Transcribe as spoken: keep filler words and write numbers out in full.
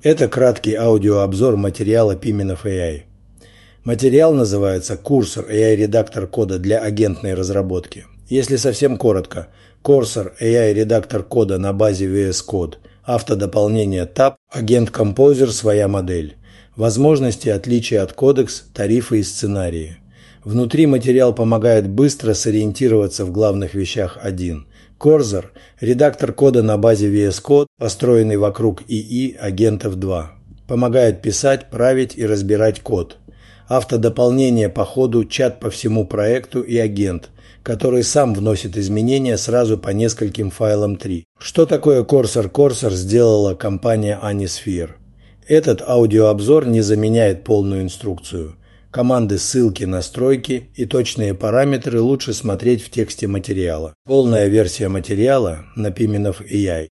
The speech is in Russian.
Это краткий аудиообзор материала Pimenov эй ай. Материал называется «Cursor эй ай-редактор кода для агентной разработки». Если совсем коротко, Cursor эй ай-редактор кода на базе ви эс Code, автодополнение тап, агент Composer своя модель, возможности отличия от кодекс, тарифы и сценарии. Внутри материал помогает быстро сориентироваться в главных вещах один. Cursor – редактор кода на базе ви эс Code, построенный вокруг ИИ агентов два. Помогает писать, править и разбирать код. Автодополнение по ходу, чат по всему проекту и агент, который сам вносит изменения сразу по нескольким файлам три. Что такое Cursor? Cursor сделала компания Anisphere. Этот аудиообзор не заменяет полную инструкцию. Команды, ссылки, настройки и точные параметры лучше смотреть в тексте материала. Полная версия материала на Pimenov эй ай.